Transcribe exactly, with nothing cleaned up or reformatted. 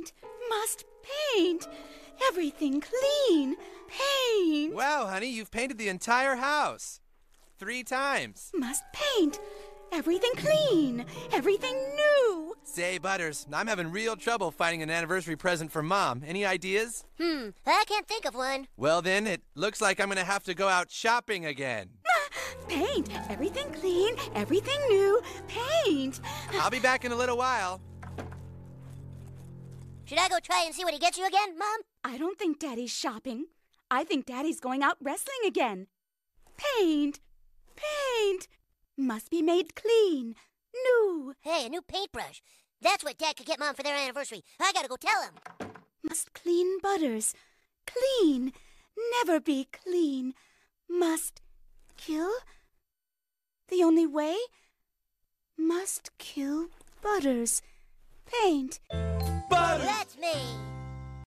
paint, must paint. Everything clean, paint. Wow, honey, you've painted the entire house. Three times. Must paint. Everything clean, everything new. Say, Butters, I'm having real trouble finding an anniversary present for Mom. Any ideas? Hmm, I can't think of one. Well, then, it looks like I'm going to have to go out shopping again. Paint. Everything clean, everything new. Paint. I'll be back in a little while. Should I go try and see what he gets you again, Mom? I don't think Daddy's shopping. I think Daddy's going out wrestling again. Paint. Paint. Must be made clean, new. Hey, a new paintbrush. That's what Dad could get Mom for their anniversary. I gotta go tell him. Must clean Butters. Clean. Never be clean. Must kill. The only way? Must kill Butters. Paint.